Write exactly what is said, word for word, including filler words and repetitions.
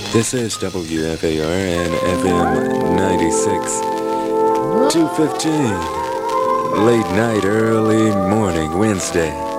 This is W F A R and F M ninety-six, two fifteen. Late night, early morning, Wednesday.